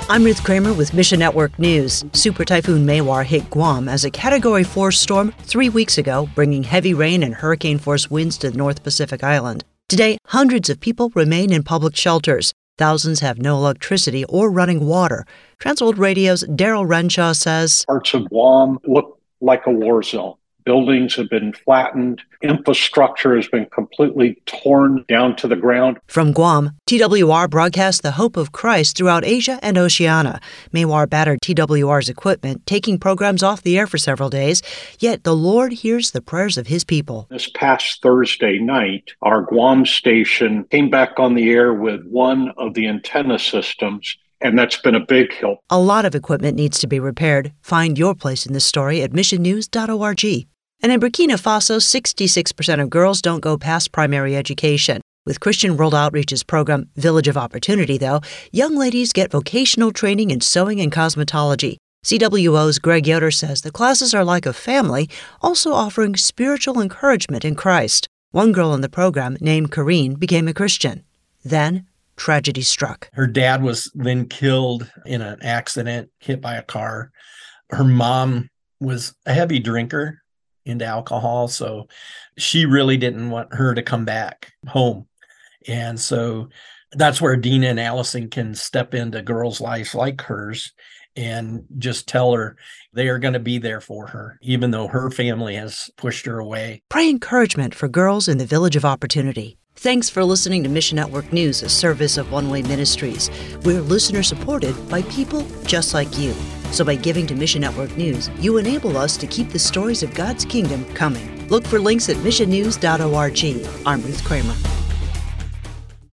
I'm Ruth Kramer with Mission Network News. Super Typhoon Mawar hit Guam as a Category 4 storm 3 weeks ago, bringing heavy rain and hurricane-force winds to the North Pacific Island. Today, hundreds of people remain in public shelters. Thousands have no electricity or running water. Transworld Radio's Daryl Renshaw says, Parts of Guam look like a war zone. Buildings have been flattened. Infrastructure has been completely torn down to the ground. From Guam, TWR broadcasts the hope of Christ throughout Asia and Oceania. Mawar battered TWR's equipment, taking programs off the air for several days. Yet the Lord hears the prayers of his people. This past Thursday night, our Guam station came back on the air with one of the antenna systems, and that's been a big help. A lot of equipment needs to be repaired. Find your place in this story at missionnews.org. And in Burkina Faso, 66% of girls don't go past primary education. With Christian World Outreach's program Village of Opportunity, though, young ladies get vocational training in sewing and cosmetology. CWO's Greg Yoder says the classes are like a family, also offering spiritual encouragement in Christ. One girl in the program, named Karine, became a Christian. Then, tragedy struck. Her dad was then killed in an accident, hit by a car. Her mom was a heavy drinker, into alcohol, so she really didn't want her to come back home. And so that's where Dina and Allison can step into girls' lives like hers and just tell her they are going to be there for her, even though her family has pushed her away. Pray encouragement for girls in the Village of Opportunity. Thanks for listening to Mission Network News, a service of One Way Ministries. We're listener-supported by people just like you. So by giving to Mission Network News, you enable us to keep the stories of God's kingdom coming. Look for links at missionnews.org. I'm Ruth Kramer.